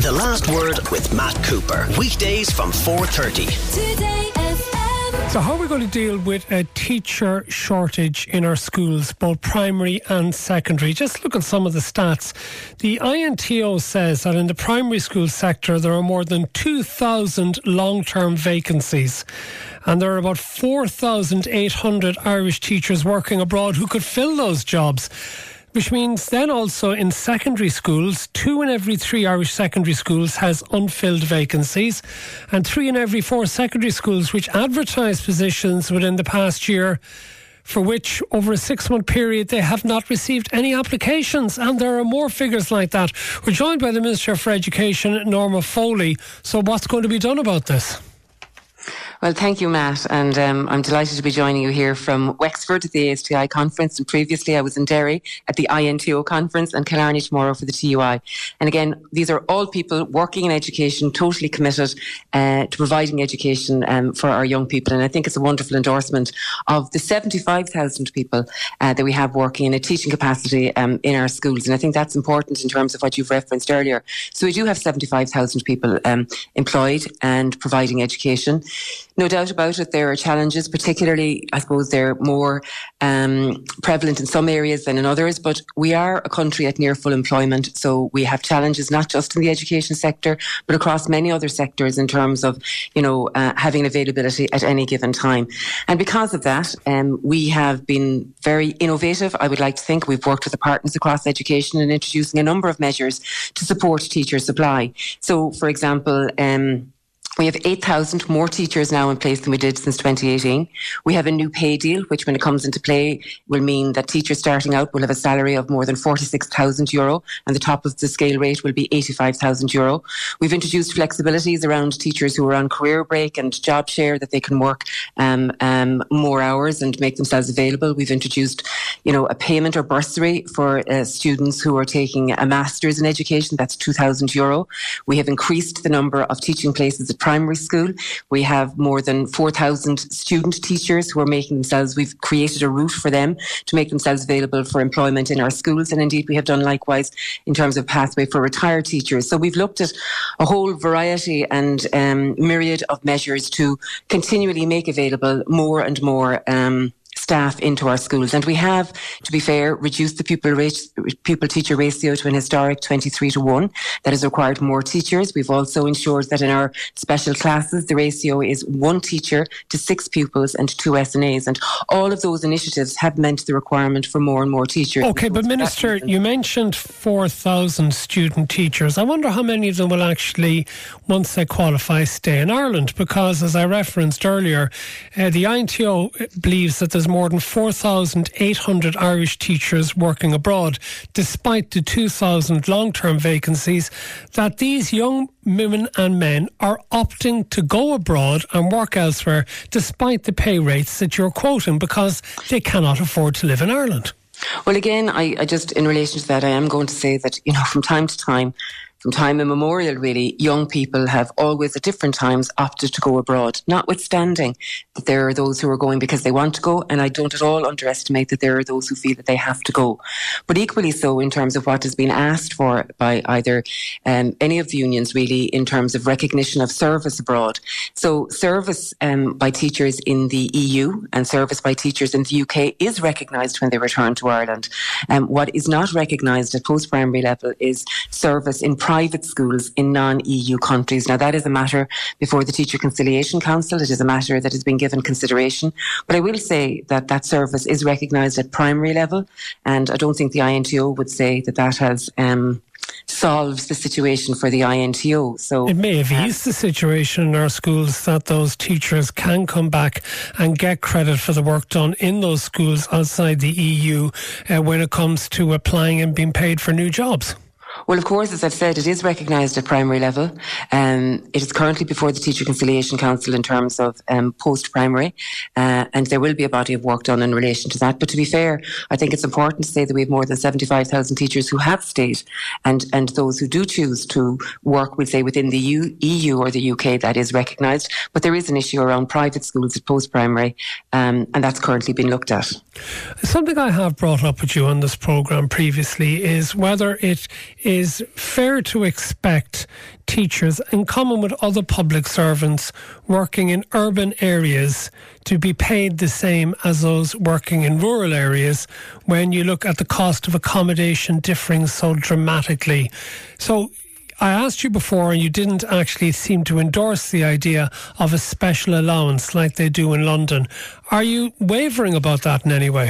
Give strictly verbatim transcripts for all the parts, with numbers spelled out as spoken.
The Last Word with Matt Cooper. Weekdays from four thirty. Today F M. So how are we going to deal with a teacher shortage in our schools, both primary and secondary? Just look at some of the stats. The I N T O says that in the primary school sector there are more than two thousand long-term vacancies, and there are about four thousand eight hundred Irish teachers working abroad who could fill those jobs. Which means then also in secondary schools, two in every three Irish secondary schools has unfilled vacancies, and three in every four secondary schools which advertised positions within the past year, for which over a six-month period they have not received any applications. And there are more figures like that. We're joined by the Minister for Education, Norma Foley. So what's going to be done about this? Well, thank you, Matt, and um, I'm delighted to be joining you here from Wexford at the A S T I conference, and previously I was in Derry at the I N T O conference, and Killarney tomorrow for the T U I. And again, these are all people working in education, totally committed uh, to providing education um, for our young people, and I think it's a wonderful endorsement of the seventy-five thousand people uh, that we have working in a teaching capacity um, in our schools, and I think that's important in terms of what you've referenced earlier. So we do have seventy-five thousand people um, employed and providing education. No doubt about it, there are challenges, particularly, I suppose, they're more um, prevalent in some areas than in others, but we are a country at near full employment, so we have challenges not just in the education sector, but across many other sectors in terms of, you know, uh, having availability at any given time. And because of that, um, we have been very innovative. I would like to think we've worked with the partners across education in introducing a number of measures to support teacher supply. So, for example, um, we have eight thousand more teachers now in place than we did since twenty eighteen. We have a new pay deal, which when it comes into play will mean that teachers starting out will have a salary of more than forty-six thousand euro, and the top of the scale rate will be eighty-five thousand euro. We've introduced flexibilities around teachers who are on career break and job share, that they can work um, um, more hours and make themselves available. We've introduced, you know, a payment or bursary for uh, students who are taking a master's in education. That's two thousand euro. We have increased the number of teaching places at primary school. We have more than four thousand student teachers who are making themselves, we've created a route for them to make themselves available for employment in our schools, and indeed we have done likewise in terms of pathway for retired teachers. So we've looked at a whole variety and um, myriad of measures to continually make available more and more um staff into our schools. And we have, to be fair, reduced the pupil rate, pupil teacher ratio to an historic twenty-three to one. That has required more teachers. We've also ensured that in our special classes, the ratio is one teacher to six pupils and two S N As. And all of those initiatives have meant the requirement for more and more teachers. Okay, but Minister, you mentioned four thousand student teachers. I wonder how many of them will actually, once they qualify, stay in Ireland, because as I referenced earlier, uh, the I N T O believes that there's more than four thousand eight hundred Irish teachers working abroad, despite the two thousand long-term vacancies, that these young women and men are opting to go abroad and work elsewhere despite the pay rates that you're quoting, because they cannot afford to live in Ireland. Well, again, I, I just, in relation to that, I am going to say that, you know, from time to time, From time immemorial, really, young people have always at different times opted to go abroad, notwithstanding that there are those who are going because they want to go, and I don't at all underestimate that there are those who feel that they have to go. But equally so in terms of what has been asked for by either um, any of the unions, really, in terms of recognition of service abroad. So service um, by teachers in the E U and service by teachers in the U K is recognised when they return to Ireland. Um, what is not recognised at post-primary level is service in primary private schools in non-E U countries. Now, that is a matter before the Teacher Conciliation Council. It is a matter that has been given consideration. But I will say that that service is recognised at primary level, and I don't think the I N T O would say that that has um, solves the situation for the I N T O. So it may have eased the situation in our schools that those teachers can come back and get credit for the work done in those schools outside the E U uh, when it comes to applying and being paid for new jobs. Well, of course, as I've said, it is recognised at primary level. Um, it is currently before the Teacher Conciliation Council in terms of um, post-primary, uh, and there will be a body of work done in relation to that. But to be fair, I think it's important to say that we have more than seventy-five thousand teachers who have stayed, and, and those who do choose to work, we'll say, within the U, E U or the U K, that is recognised. But there is an issue around private schools at post-primary, um, and that's currently been looked at. Something I have brought up with you on this programme previously is whether it is fair to expect teachers, in common with other public servants working in urban areas, to be paid the same as those working in rural areas when you look at the cost of accommodation differing so dramatically. So I asked you before and you didn't actually seem to endorse the idea of a special allowance like they do in London. Are you wavering about that in any way?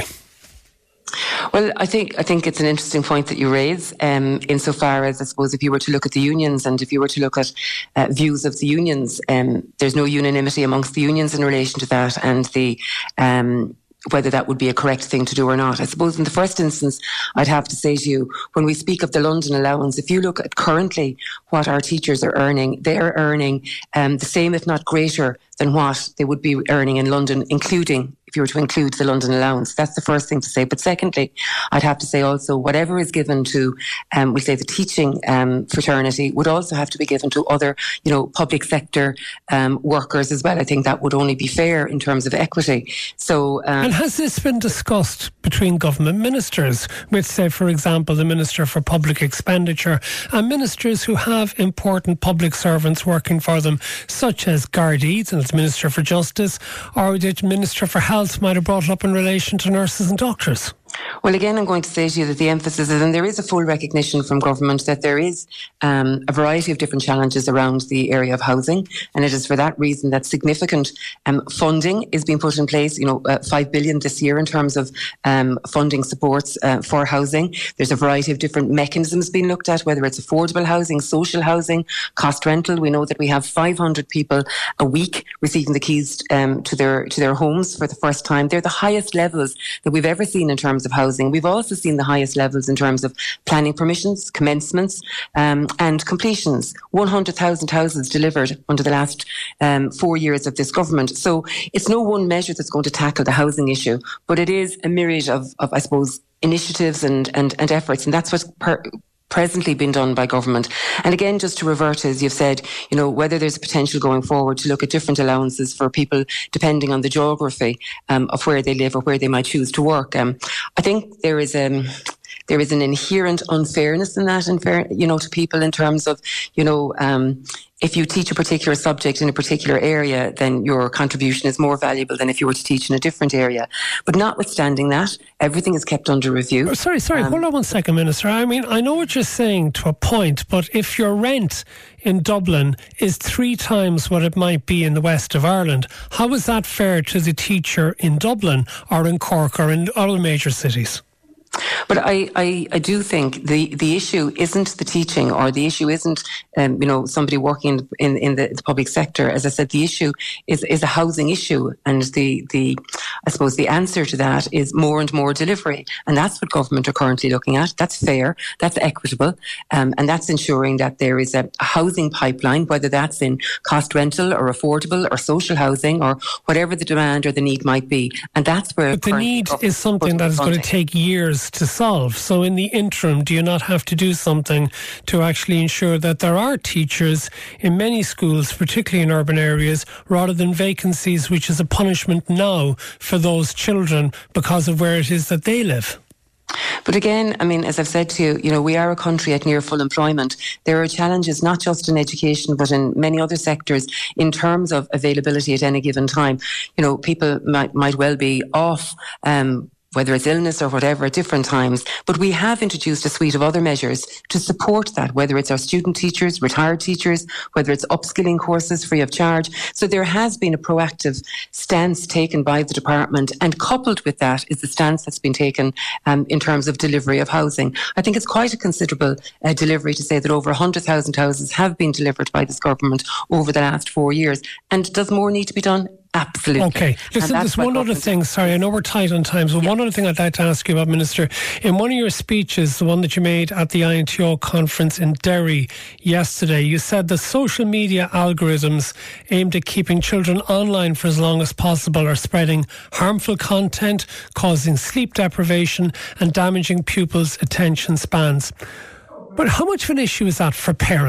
Well, I think I think it's an interesting point that you raise, um, insofar as, I suppose, if you were to look at the unions and if you were to look at uh, views of the unions, um, there's no unanimity amongst the unions in relation to that and the um, whether that would be a correct thing to do or not. I suppose in the first instance, I'd have to say to you, when we speak of the London allowance, if you look at currently what our teachers are earning, they are earning um, the same, if not greater, than what they would be earning in London, including, if you were to include the London allowance. That's the first thing to say. But secondly, I'd have to say also, whatever is given to, um, we say the teaching um, fraternity would also have to be given to other, you know, public sector um, workers as well. I think that would only be fair in terms of equity. So, um, and has this been discussed between government ministers, with, say, for example, the Minister for Public Expenditure and ministers who have important public servants working for them, such as Gardaí and the Minister for Justice, or the Minister for Health might have brought it up in relation to nurses and doctors? Well, again, I'm going to say to you that the emphasis is, and there is a full recognition from government that there is um, a variety of different challenges around the area of housing, and it is for that reason that significant um, funding is being put in place. You know, uh, five billion this year in terms of um, funding supports uh, for housing. There's a variety of different mechanisms being looked at, whether it's affordable housing, social housing, cost rental. We know that we have five hundred people a week receiving the keys um, to their to their homes for the first time. They're the highest levels that we've ever seen in terms of housing. We've also seen the highest levels in terms of planning permissions, commencements um, and completions. one hundred thousand houses delivered under the last um, four years of this government. So it's no one measure that's going to tackle the housing issue, but it is a myriad of, of I suppose, initiatives and, and, and efforts, and that's what's per- presently been done by government. And again, just to revert, as you've said, you know, whether there's a potential going forward to look at different allowances for people depending on the geography um, of where they live or where they might choose to work. Um, I think there is um, there is an inherent unfairness in that, in fair, you know, to people in terms of, you know, um, if you teach a particular subject in a particular area, then your contribution is more valuable than if you were to teach in a different area. But notwithstanding that, everything is kept under review. Oh, sorry, sorry, um, hold on one second, Minister. I mean, I know what you're saying to a point, but if your rent in Dublin is three times what it might be in the west of Ireland, how is that fair to the teacher in Dublin or in Cork or in other major cities? But I, I, I do think the, the issue isn't the teaching, or the issue isn't um, you know, somebody working in, in the, the public sector. As I said, the issue is, is a housing issue, and the, the I suppose the answer to that is more and more delivery, and that's what government are currently looking at. That's fair, that's equitable, um, and that's ensuring that there is a, a housing pipeline, whether that's in cost rental or affordable or social housing or whatever the demand or the need might be. And that's where. But the need is something that is going to take years to solve. So in the interim, do you not have to do something to actually ensure that there are teachers in many schools, particularly in urban areas, rather than vacancies, which is a punishment now for those children because of where it is that they live? But again, I mean, as I've said to you, you know, we are a country at near full employment. There are challenges not just in education, but in many other sectors in terms of availability at any given time. You know, people might, might well be off, um, whether it's illness or whatever, at different times. But we have introduced a suite of other measures to support that, whether it's our student teachers, retired teachers, whether it's upskilling courses free of charge. So there has been a proactive stance taken by the department, and coupled with that is the stance that's been taken um, in terms of delivery of housing. I think it's quite a considerable uh, delivery to say that over one hundred thousand houses have been delivered by this government over the last four years. And does more need to be done? Absolutely. Okay. Listen, there's one other thing. Sorry, I know we're tight on time. So yeah. One other thing I'd like to ask you about, Minister. In one of your speeches, the one that you made at the I N T O conference in Derry yesterday, you said the social media algorithms aimed at keeping children online for as long as possible are spreading harmful content, causing sleep deprivation and damaging pupils' attention spans. But how much of an issue is that for parents?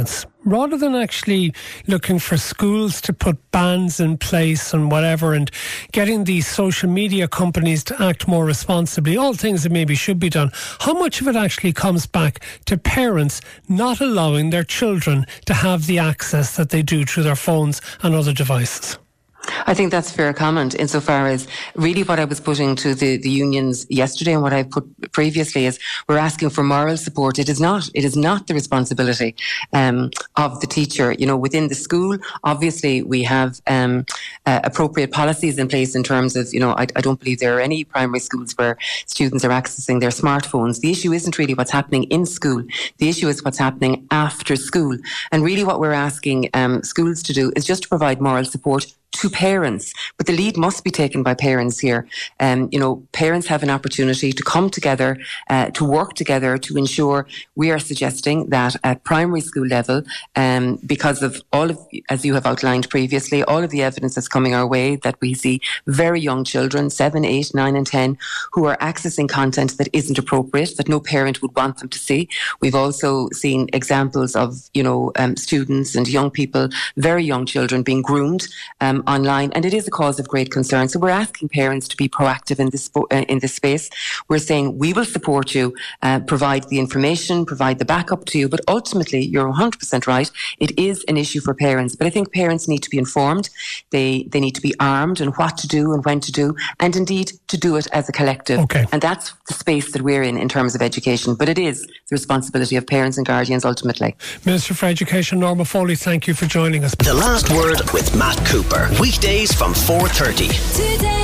rather than actually looking for schools to put bans in place and whatever, and getting these social media companies to act more responsibly, all things that maybe should be done, how much of it actually comes back to parents not allowing their children to have the access that they do through their phones and other devices? I think that's a fair comment, insofar as really what I was putting to the, the unions yesterday and what I put previously is we're asking for moral support. It is not, it is not the responsibility um, of the teacher. You know, within the school, obviously we have um, uh, appropriate policies in place in terms of, you know, I, I don't believe there are any primary schools where students are accessing their smartphones. The issue isn't really what's happening in school. The issue is what's happening after school. And really what we're asking um, schools to do is just to provide moral support to parents, but the lead must be taken by parents here. Um, you know, parents have an opportunity to come together, uh, to work together to ensure. We are suggesting that at primary school level, um, because of all of, as you have outlined previously, all of the evidence that's coming our way, that we see very young children, seven, eight, nine and ten, who are accessing content that isn't appropriate, that no parent would want them to see. We've also seen examples of, you know, um, students and young people, very young children being groomed, um, online, and it is a cause of great concern. So we're asking parents to be proactive in this uh, in this space. We're saying we will support you, uh, provide the information, provide the backup to you, but ultimately, you're one hundred percent right, it is an issue for parents. But I think parents need to be informed, they they need to be armed in what to do and when to do, and indeed to do it as a collective. Okay. And that's the space that we're in in terms of education. But it is the responsibility of parents and guardians ultimately. Minister for Education, Norma Foley, thank you for joining us. The Last Word with Matt Cooper. Weekdays from four thirty. Today